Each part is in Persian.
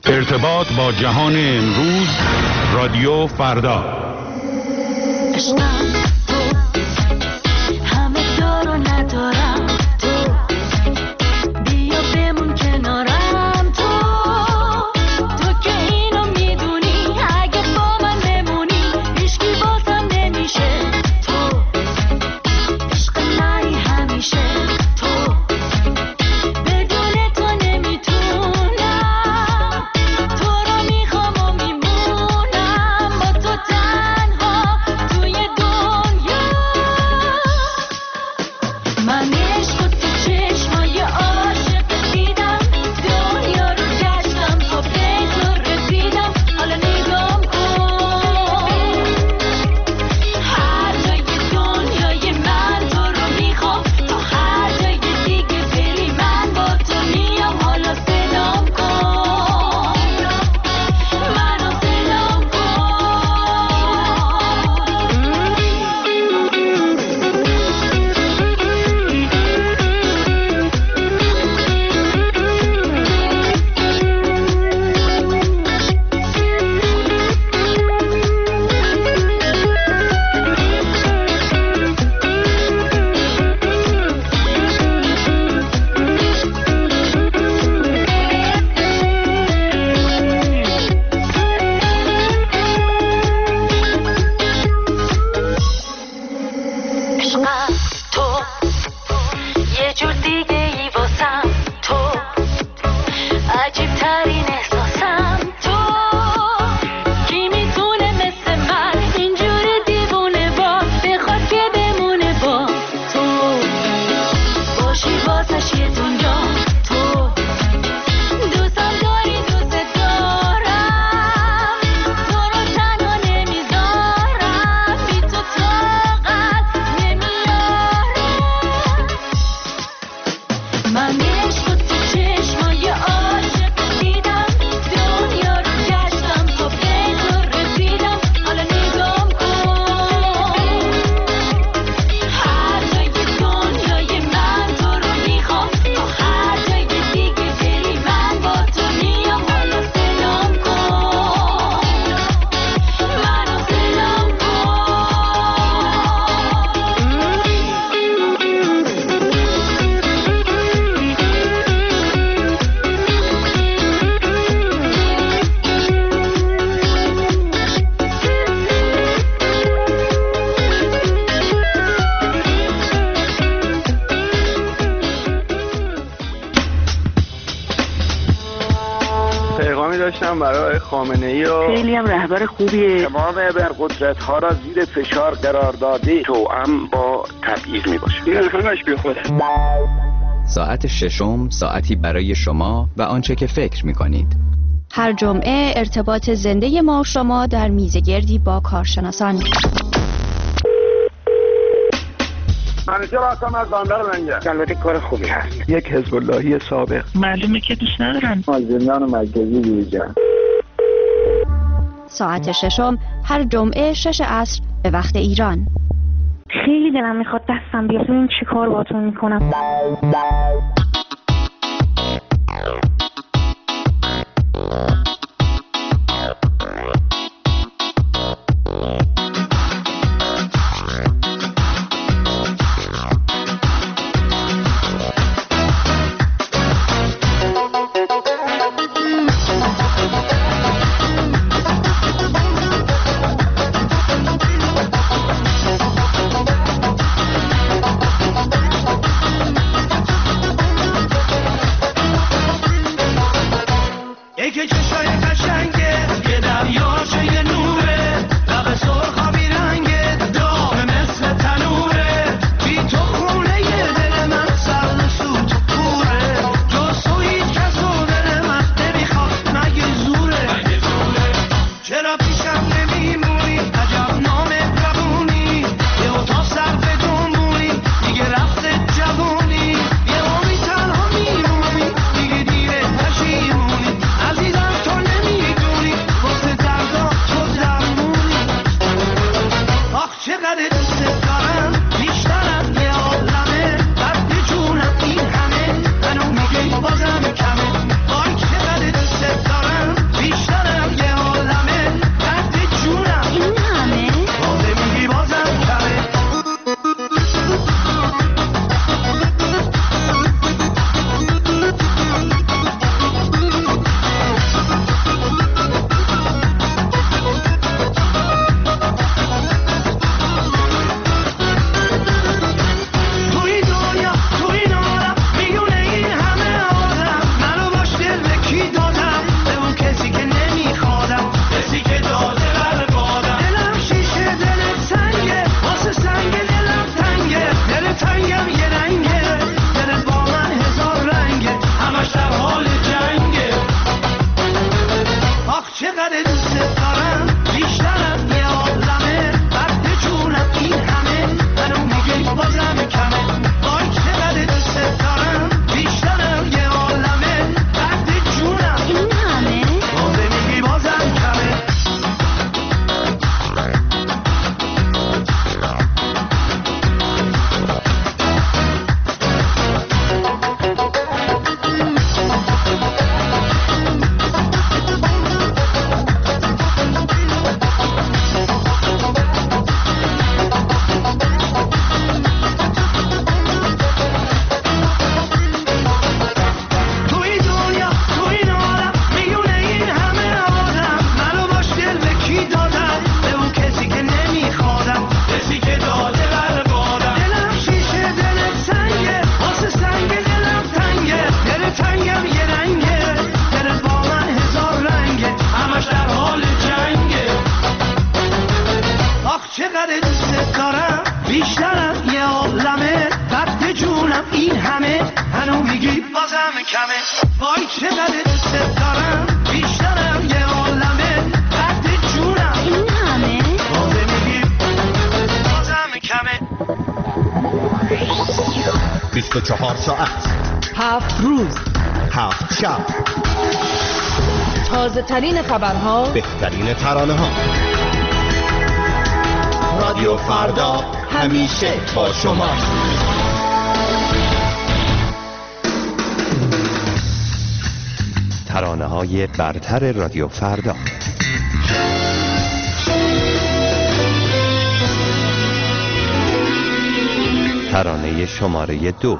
ارتباط با جهان امروز، رادیو فردا. داشتم برای خامنه‌ای و خیلی هم رهبر خوبیه. تمام ابرقدرت‌ها را زیر فشار قرار داده، توأم با تبعیض میباشه. این همش بی خوده. ساعت ششم، ساعتی برای شما و آنچه که فکر می‌کنید. هر جمعه ارتباط زنده ما و شما در میزگردی با کارشناسان. منیجر هستم از بندر منگه. البته کار خوبی هست. یک حزب اللهی سابق. معلومه که دوست ندارن. از زندان مرکزی بیرون. ساعت ششم هر جمعه 6 عصر به وقت ایران. خیلی دلم میخواد دستم بیاد. این چی کار باهاتون میکنم؟ کمه وای چقدر دوست دارم بیشترم یه عالمه قد جونم این همه بازه میگیم بازم کمه 24 ساعت 7 روز 7 شب تازه ترین خبرها بهترین ترانه ها رادیو فردا همیشه با شما ترانه های برتر رادیو فردا ترانه شماره 2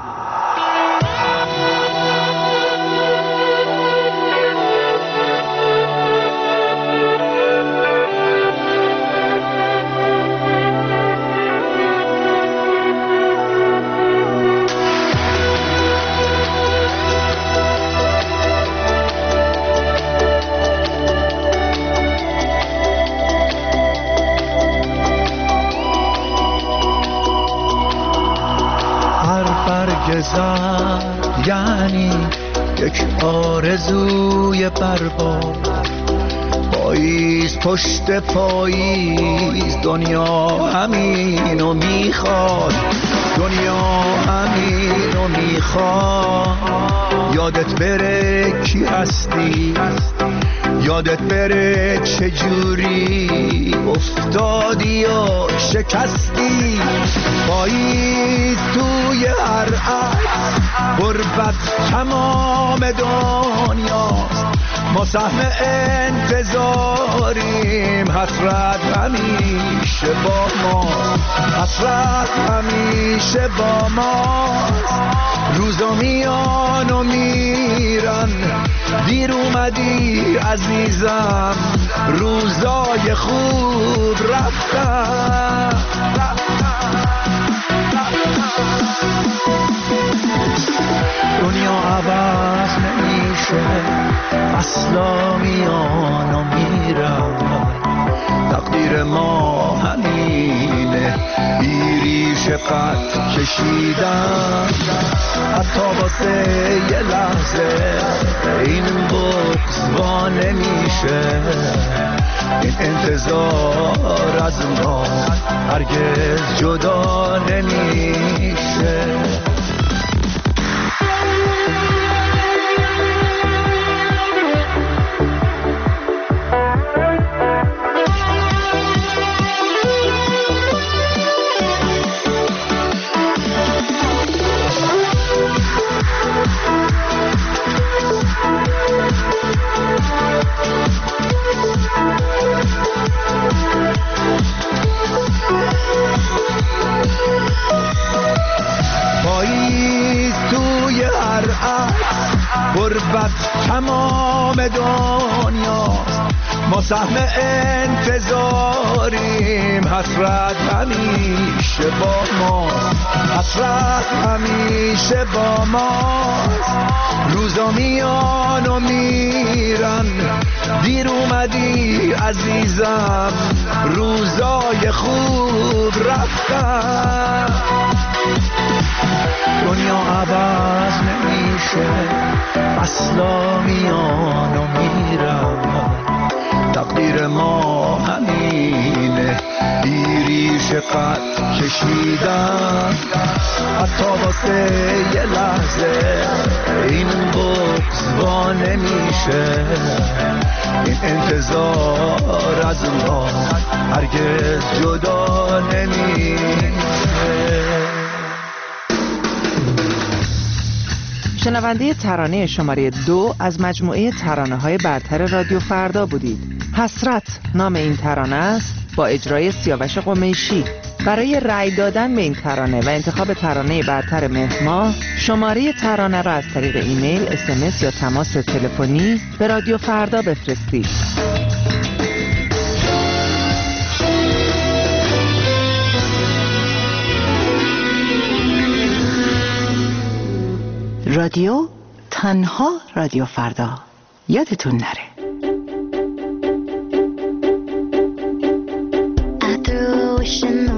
یعنی یک آرزوی برباد پاییز پشت پاییز دنیا همینو میخواد دنیا همینو میخواد یادت بره کی هستی یادت بره چجوری افتادی و شکستی پاییز توی هر عکس غربت تمام دنیاست ما سهم انتظاریم حسرت همیشه با ما حسرت همیشه با ما روزا میان و میرن دیر اومدی عزیزم روزای خوب رفتن دنیا عوض نمیشه فصلا میان و میرن تقدیر ما همینه بیریش قد کشیدن حتی واسه یه لحظه این بغض وا نمیشه این انتظار از ما هرگز جدا نمیشه غربت تمام دنیاست ما سهم انتظاریم حسرت همیشه با ما حسرت همیشه با ماست روزا میان و میرن دیر اومدی عزیزم روزای خوب رفتن دنیا عوض نمیشه اصلا میان و میرن تقدیر ما همینه بیریش قد کشیدن حتی واسه یه لحظه این بغض وا نمیشه این انتظار از ما هرگز جدا نمیشه شنونده ترانه شماره 2 از مجموعه ترانه‌های برتر رادیو فردا بودید. حسرت نام این ترانه است با اجرای سیاوش قمیشی. برای رأی دادن به این ترانه و انتخاب ترانه برتر مهر ماه شماره ترانه را از طریق ایمیل، SMS یا تماس تلفنی به رادیو فردا بفرستید. رادیو تنها رادیو فردا یادتون نره. I threw a wish in the